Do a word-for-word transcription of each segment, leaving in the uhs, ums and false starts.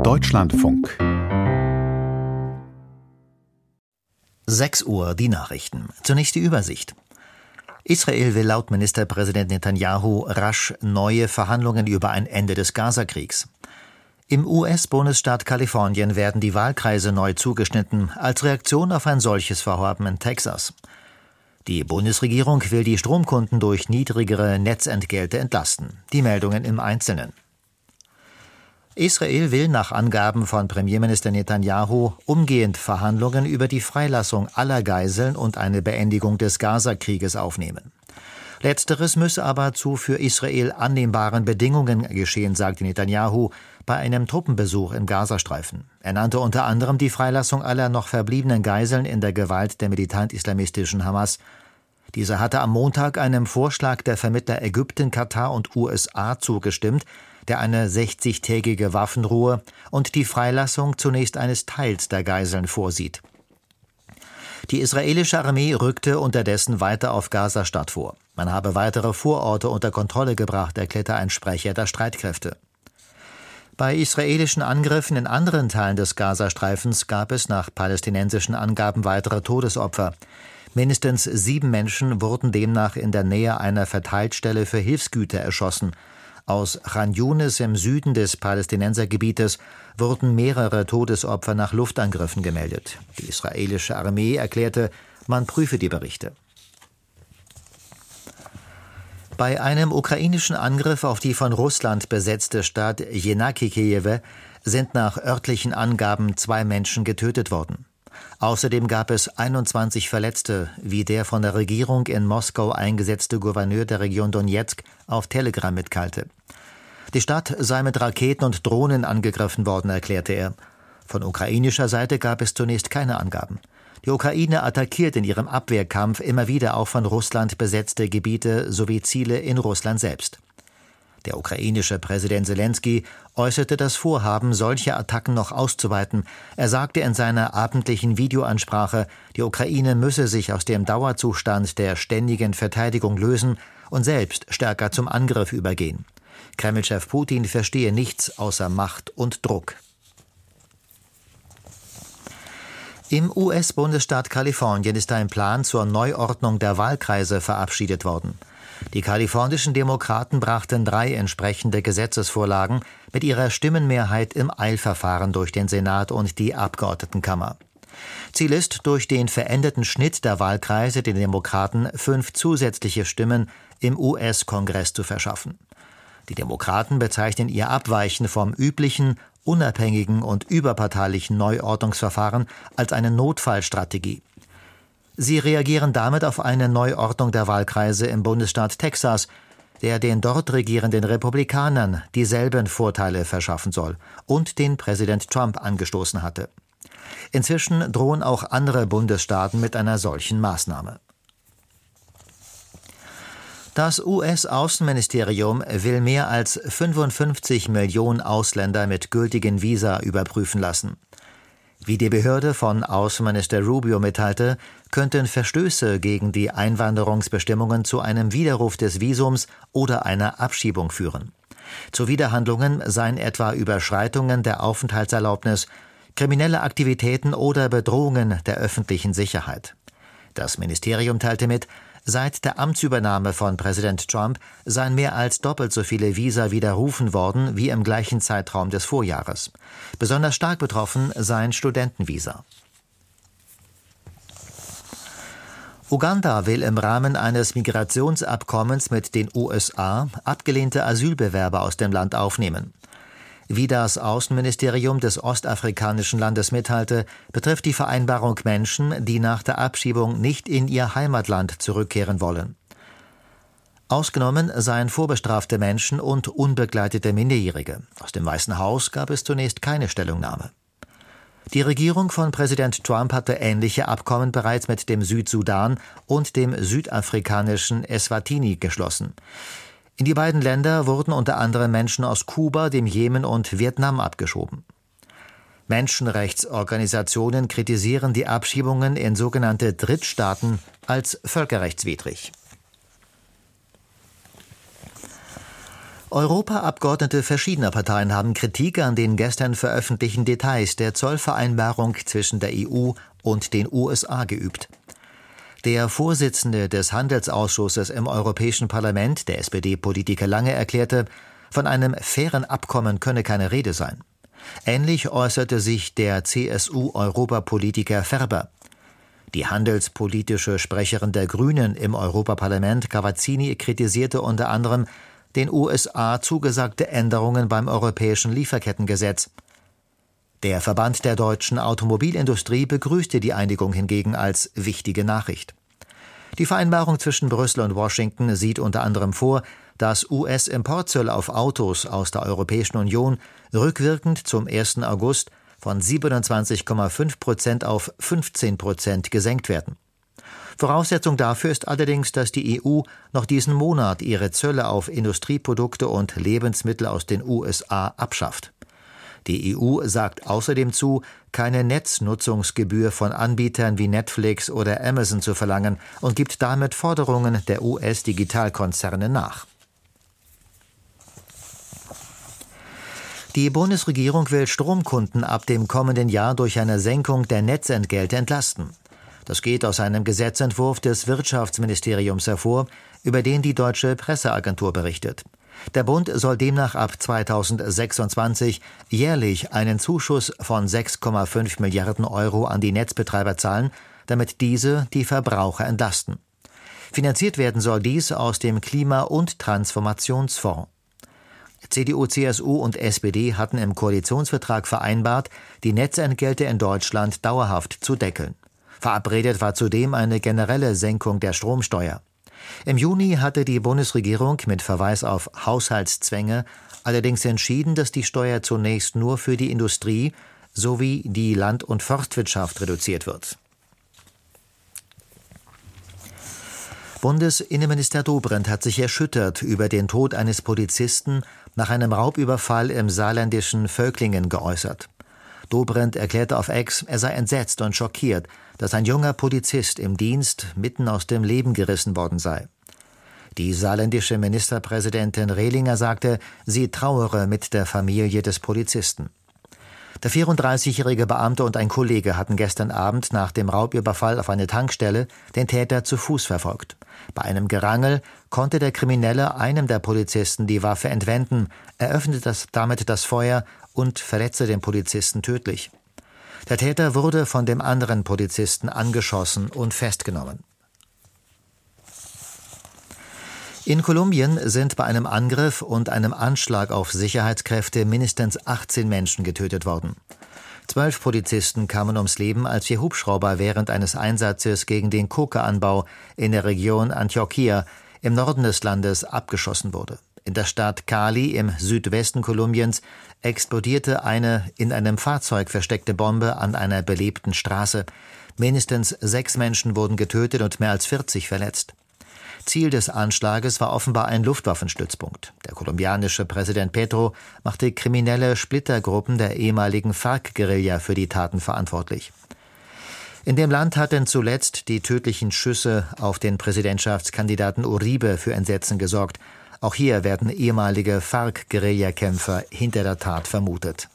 Deutschlandfunk. sechs Uhr, die Nachrichten. Zunächst die Übersicht. Israel will laut Ministerpräsident Netanyahu rasch neue Verhandlungen über ein Ende des Gazakriegs. Im U S-Bundesstaat Kalifornien werden die Wahlkreise neu zugeschnitten, als Reaktion auf ein solches Vorhaben in Texas. Die Bundesregierung will die Stromkunden durch niedrigere Netzentgelte entlasten. Die Meldungen im Einzelnen. Israel will nach Angaben von Premierminister Netanyahu umgehend Verhandlungen über die Freilassung aller Geiseln und eine Beendigung des Gazakrieges aufnehmen. Letzteres müsse aber zu für Israel annehmbaren Bedingungen geschehen, sagte Netanyahu bei einem Truppenbesuch im Gazastreifen. Er nannte unter anderem die Freilassung aller noch verbliebenen Geiseln in der Gewalt der militant-islamistischen Hamas. Diese hatte am Montag einem Vorschlag der Vermittler Ägypten, Katar und U S A zugestimmt, der eine sechzigtägige Waffenruhe und die Freilassung zunächst eines Teils der Geiseln vorsieht. Die israelische Armee rückte unterdessen weiter auf Gaza-Stadt vor. Man habe weitere Vororte unter Kontrolle gebracht, erklärte ein Sprecher der Streitkräfte. Bei israelischen Angriffen in anderen Teilen des Gazastreifens gab es nach palästinensischen Angaben weitere Todesopfer. Mindestens sieben Menschen wurden demnach in der Nähe einer Verteilstelle für Hilfsgüter erschossen. Aus Khan Yunis im Süden des Palästinensergebietes wurden mehrere Todesopfer nach Luftangriffen gemeldet. Die israelische Armee erklärte, man prüfe die Berichte. Bei einem ukrainischen Angriff auf die von Russland besetzte Stadt Jenakiejewe sind nach örtlichen Angaben zwei Menschen getötet worden. Außerdem gab es einundzwanzig Verletzte, wie der von der Regierung in Moskau eingesetzte Gouverneur der Region Donezk auf Telegram mitteilte. Die Stadt sei mit Raketen und Drohnen angegriffen worden, erklärte er. Von ukrainischer Seite gab es zunächst keine Angaben. Die Ukraine attackiert in ihrem Abwehrkampf immer wieder auch von Russland besetzte Gebiete sowie Ziele in Russland selbst. Der ukrainische Präsident Selenskyj äußerte das Vorhaben, solche Attacken noch auszuweiten. Er sagte in seiner abendlichen Videoansprache, die Ukraine müsse sich aus dem Dauerzustand der ständigen Verteidigung lösen und selbst stärker zum Angriff übergehen. Kremlchef Putin verstehe nichts außer Macht und Druck. Im U S-Bundesstaat Kalifornien ist ein Plan zur Neuordnung der Wahlkreise verabschiedet worden. Die kalifornischen Demokraten brachten drei entsprechende Gesetzesvorlagen mit ihrer Stimmenmehrheit im Eilverfahren durch den Senat und die Abgeordnetenkammer. Ziel ist, durch den veränderten Schnitt der Wahlkreise den Demokraten fünf zusätzliche Stimmen im U S-Kongress zu verschaffen. Die Demokraten bezeichnen ihr Abweichen vom üblichen, unabhängigen und überparteilichen Neuordnungsverfahren als eine Notfallstrategie. Sie reagieren damit auf eine Neuordnung der Wahlkreise im Bundesstaat Texas, der den dort regierenden Republikanern dieselben Vorteile verschaffen soll und den Präsident Trump angestoßen hatte. Inzwischen drohen auch andere Bundesstaaten mit einer solchen Maßnahme. Das U S-Außenministerium will mehr als fünfundfünfzig Millionen Ausländer mit gültigen Visa überprüfen lassen. Wie die Behörde von Außenminister Rubio mitteilte, könnten Verstöße gegen die Einwanderungsbestimmungen zu einem Widerruf des Visums oder einer Abschiebung führen. Zuwiderhandlungen seien etwa Überschreitungen der Aufenthaltserlaubnis, kriminelle Aktivitäten oder Bedrohungen der öffentlichen Sicherheit. Das Ministerium teilte mit, seit der Amtsübernahme von Präsident Trump seien mehr als doppelt so viele Visa widerrufen worden wie im gleichen Zeitraum des Vorjahres. Besonders stark betroffen seien Studentenvisa. Uganda will im Rahmen eines Migrationsabkommens mit den U S A abgelehnte Asylbewerber aus dem Land aufnehmen. Wie das Außenministerium des ostafrikanischen Landes mitteilte, betrifft die Vereinbarung Menschen, die nach der Abschiebung nicht in ihr Heimatland zurückkehren wollen. Ausgenommen seien vorbestrafte Menschen und unbegleitete Minderjährige. Aus dem Weißen Haus gab es zunächst keine Stellungnahme. Die Regierung von Präsident Trump hatte ähnliche Abkommen bereits mit dem Südsudan und dem südafrikanischen Eswatini geschlossen. In die beiden Länder wurden unter anderem Menschen aus Kuba, dem Jemen und Vietnam abgeschoben. Menschenrechtsorganisationen kritisieren die Abschiebungen in sogenannte Drittstaaten als völkerrechtswidrig. Europaabgeordnete verschiedener Parteien haben Kritik an den gestern veröffentlichten Details der Zollvereinbarung zwischen der E U und den U S A geübt. Der Vorsitzende des Handelsausschusses im Europäischen Parlament, der S P D-Politiker Lange, erklärte, von einem fairen Abkommen könne keine Rede sein. Ähnlich äußerte sich der C S U-Europapolitiker Ferber. Die handelspolitische Sprecherin der Grünen im Europaparlament, Cavazzini, kritisierte unter anderem den U S A zugesagte Änderungen beim europäischen Lieferkettengesetz. Der Verband der deutschen Automobilindustrie begrüßte die Einigung hingegen als wichtige Nachricht. Die Vereinbarung zwischen Brüssel und Washington sieht unter anderem vor, dass U S-Importzölle auf Autos aus der Europäischen Union rückwirkend zum ersten August von siebenundzwanzig Komma fünf Prozent auf fünfzehn Prozent gesenkt werden. Voraussetzung dafür ist allerdings, dass die E U noch diesen Monat ihre Zölle auf Industrieprodukte und Lebensmittel aus den U S A abschafft. Die E U sagt außerdem zu, keine Netznutzungsgebühr von Anbietern wie Netflix oder Amazon zu verlangen und gibt damit Forderungen der U S-Digitalkonzerne nach. Die Bundesregierung will Stromkunden ab dem kommenden Jahr durch eine Senkung der Netzentgelte entlasten. Das geht aus einem Gesetzentwurf des Wirtschaftsministeriums hervor, über den die Deutsche Presseagentur berichtet. Der Bund soll demnach ab zweitausendsechsundzwanzig jährlich einen Zuschuss von sechs Komma fünf Milliarden Euro an die Netzbetreiber zahlen, damit diese die Verbraucher entlasten. Finanziert werden soll dies aus dem Klima- und Transformationsfonds. C D U, C S U und S P D hatten im Koalitionsvertrag vereinbart, die Netzentgelte in Deutschland dauerhaft zu deckeln. Verabredet war zudem eine generelle Senkung der Stromsteuer. Im Juni hatte die Bundesregierung mit Verweis auf Haushaltszwänge allerdings entschieden, dass die Steuer zunächst nur für die Industrie sowie die Land- und Forstwirtschaft reduziert wird. Bundesinnenminister Dobrindt hat sich erschüttert über den Tod eines Polizisten nach einem Raubüberfall im saarländischen Völklingen geäußert. Dobrindt erklärte auf X, er sei entsetzt und schockiert, dass ein junger Polizist im Dienst mitten aus dem Leben gerissen worden sei. Die saarländische Ministerpräsidentin Rehlinger sagte, sie trauere mit der Familie des Polizisten. Der vierunddreißigjährige Beamte und ein Kollege hatten gestern Abend nach dem Raubüberfall auf eine Tankstelle den Täter zu Fuß verfolgt. Bei einem Gerangel konnte der Kriminelle einem der Polizisten die Waffe entwenden, eröffnete das, damit das Feuer und verletzte den Polizisten tödlich. Der Täter wurde von dem anderen Polizisten angeschossen und festgenommen. In Kolumbien sind bei einem Angriff und einem Anschlag auf Sicherheitskräfte mindestens achtzehn Menschen getötet worden. Zwölf Polizisten kamen ums Leben, als ihr Hubschrauber während eines Einsatzes gegen den Coca-Anbau in der Region Antioquia im Norden des Landes abgeschossen wurde. In der Stadt Cali im Südwesten Kolumbiens explodierte eine in einem Fahrzeug versteckte Bombe an einer belebten Straße. Mindestens sechs Menschen wurden getötet und mehr als vierzig verletzt. Ziel des Anschlages war offenbar ein Luftwaffenstützpunkt. Der kolumbianische Präsident Petro machte kriminelle Splittergruppen der ehemaligen FARC-Guerilla für die Taten verantwortlich. In dem Land hatten zuletzt die tödlichen Schüsse auf den Präsidentschaftskandidaten Uribe für Entsetzen gesorgt. Auch hier werden ehemalige FARC-Guerillakämpfer hinter der Tat vermutet.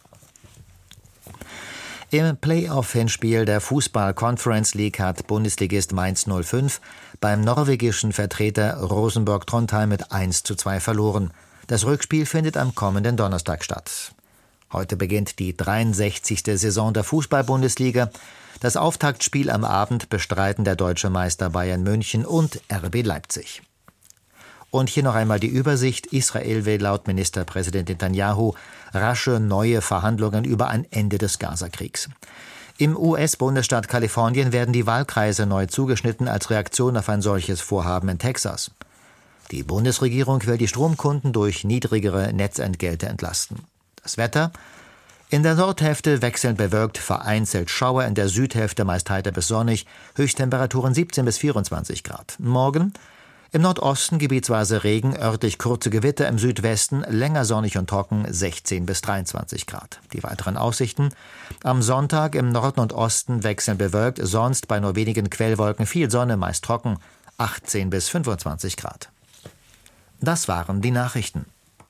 Im Playoff-Hinspiel der Fußball-Conference League hat Bundesligist Mainz null fünf beim norwegischen Vertreter Rosenborg Trondheim mit eins zu zwei verloren. Das Rückspiel findet am kommenden Donnerstag statt. Heute beginnt die dreiundsechzigste Saison der Fußball-Bundesliga. Das Auftaktspiel am Abend bestreiten der deutsche Meister Bayern München und R B Leipzig. Und hier noch einmal die Übersicht. Israel will laut Ministerpräsident Netanyahu rasche neue Verhandlungen über ein Ende des Gazakriegs. Im U S-Bundesstaat Kalifornien werden die Wahlkreise neu zugeschnitten als Reaktion auf ein solches Vorhaben in Texas. Die Bundesregierung will die Stromkunden durch niedrigere Netzentgelte entlasten. Das Wetter: In der Nordhälfte wechselnd bewölkt, vereinzelt Schauer, in der Südhälfte meist heiter bis sonnig, Höchsttemperaturen siebzehn bis vierundzwanzig Grad. Morgen: Im Nordosten gebietsweise Regen, örtlich kurze Gewitter, im Südwesten länger sonnig und trocken, sechzehn bis dreiundzwanzig Grad. Die weiteren Aussichten: Am Sonntag im Norden und Osten wechselnd bewölkt, sonst bei nur wenigen Quellwolken viel Sonne, meist trocken, achtzehn bis fünfundzwanzig Grad. Das waren die Nachrichten.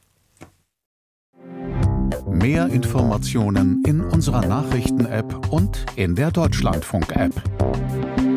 Mehr Informationen in unserer Nachrichten-App und in der Deutschlandfunk-App.